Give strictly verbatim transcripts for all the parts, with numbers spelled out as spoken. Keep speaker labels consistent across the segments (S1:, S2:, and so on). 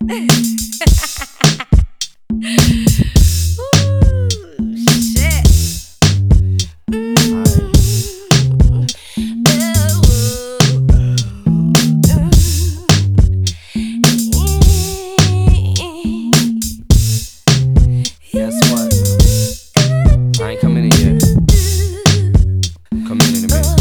S1: Guess what? I ain't coming in yet. Come in in a minute.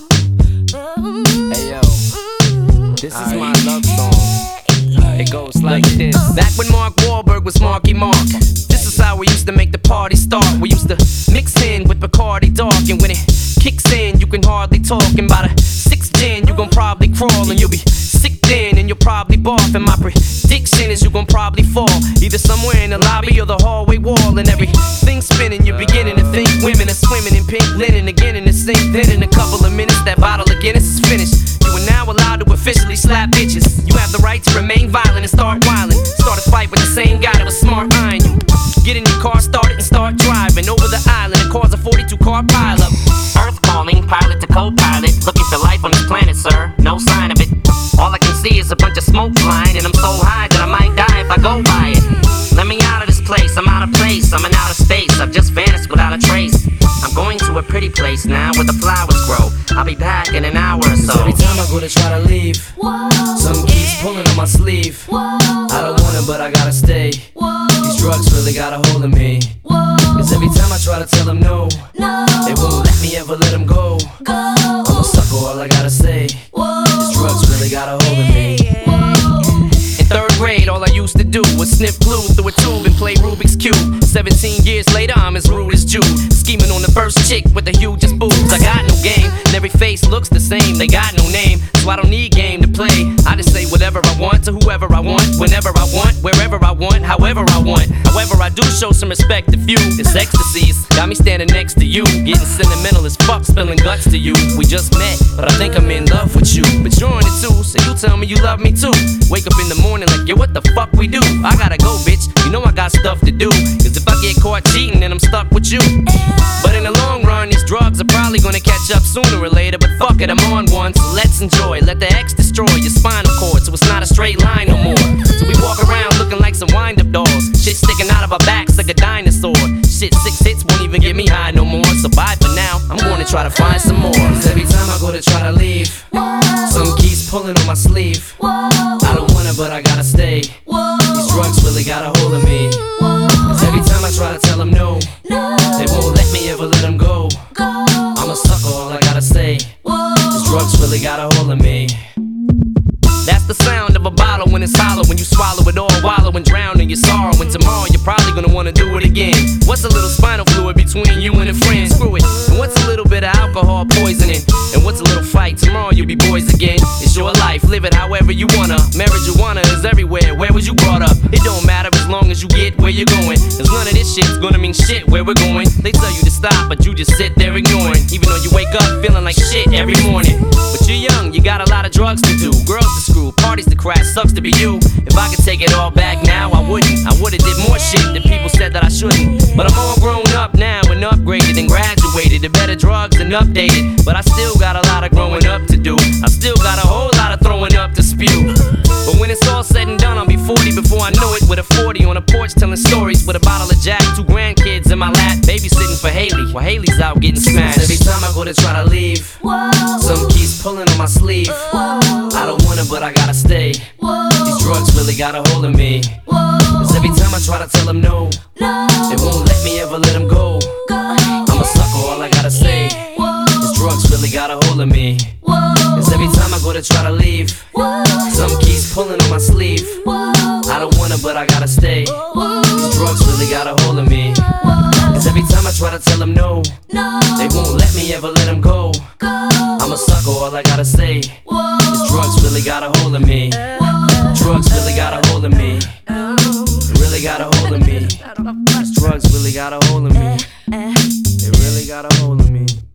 S1: Hey yo, this is my love song. It goes like this.
S2: Back when Mark Wahlberg was Marky Mark, this is how we used to make the party start. We used to mix in with Bacardi Dark, and when it kicks in, you can hardly talk. And by the sixth gin, you gon' probably crawl, and you'll be sick then, and you'll probably barf. And my prediction is you gon' probably fall, either somewhere in the lobby or the hallway wall. And everything's spinning, you're beginning to think women are swimming in pink linen again in the sink. Then in a couple of minutes, that bottle of Guinness is finished. You are now allowed to officially slap bitches. You have the right to remain violent and start wildin'. Start a fight with the same guy that was smart eyeing you. Get in your car, start it, and start driving over the island and cause a forty-two car pileup.
S3: Earth calling, pilot to co-pilot. Looking for life on this planet, sir. No sign of it. All I can see is a bunch of smoke flying, and I'm so high that I might die if I go by it. Let me out of this place, I'm out of place. I'm in outer space, I've just vanished without a trace. I'm going to a pretty place now where the flowers grow. I'll be back in an hour or so.
S1: Every time I go to try to leave, something keeps pulling on my sleeve. I don't want it, but I gotta stay. These drugs really got a hold of me. Cause every time I try to tell them no, they won't let me ever let them go. I'm a sucker, all I gotta say. These drugs really got a hold of me.
S2: In third grade, all I used to do was sniff glue through a tube and play Rubik's Cube. Seventeen years later, I'm as rude as Jude, scheming on the first chick with the hugest boobs. I got no game, and every face looks the same. They got no name, so I don't need game to play. I just say whatever I want to whoever I want, whenever I want, wherever I want, however I want. However, I do show some respect to few. This ecstasy's got me standing next to you, getting sentimental as fuck, spilling guts to you. We just met, but I think I'm in love with you. But you're on it too, so you tell me you love me too. Wake up in the morning like, yo, what the fuck we do? I gotta go, bitch, you know I got stuff to do. Cause if I get caught cheating, then I'm stuck with you. But in the long run, these drugs are probably gonna catch up sooner or later. But fuck it, I'm on one, so let's enjoy. Let the X destroy your spinal cord, so it's not a straight line no more. So we walk around looking like some wind-up dolls. Shit sticking out of our backs like a dinosaur. Shit, six hits won't even get me high no more. So bye for now, I'm gonna try to find some more.
S1: Cause every time I go to try to leave, something keeps pulling on my sleeve. I don't want it, but I gotta stay. These drugs really got a hold of me. Cause every time I try to tell them no, they won't let me ever let them go. I'm a sucker, all I gotta say. These drugs really got a hold of me.
S2: That's the sound of a bottle when it's hollow, when you swallow it all, wallow and drown in your sorrow. And tomorrow you're probably gonna wanna do it again. What's a little spinal fluid between you and a friend? Screw it. And what's a little bit of alcohol poisoning? And what's a little fight? Tomorrow you'll be boys again. It's your life, live it however you wanna. Marijuana is everywhere, where was you brought up? It don't matter as long as you get where you're going. Cause none of this shit's gonna mean shit where we're going. They tell you to stop, but you just sit there ignoring. Even though you wake up feeling like shit every morning. But you're young, you got a lot of drugs to do, girls to screw, parties to crash, sucks to be you. If I could take it all back now, I wouldn't. I would've did more shit that people said that I shouldn't. But I'm all grown up now and upgraded and graduated to better drugs and updated. But I still got a lot of growing up to do. I still got a whole lot of throwing up to spew. But when it's all said and done, I'll be forty before I know it. With a forty on a porch telling stories with a bottle of Jack, two grandkids in my lap, babysitting for Haley while Haley's out getting smashed.
S1: Every time I go to try to leave, something keeps pulling on my sleeve. I don't want it, but I gotta stay. These drugs really got a hold of me. Cause every time I try to tell them no, they won't let me ever let them go. I'm a sucker, all I gotta say. These drugs really got a hold of me. Cause every time I go to try to leave, something keeps pulling on my sleeve. I don't want it, but I gotta stay. These drugs really got a hold of me. Cause every time I try to tell them no, they won't let me ever let them go. I'm a sucker, all I gotta say. These drugs really got a hold of me. Drugs really got a hold of me. They really got a hold of me. These drugs really got a hold of me. They really got a hold of me.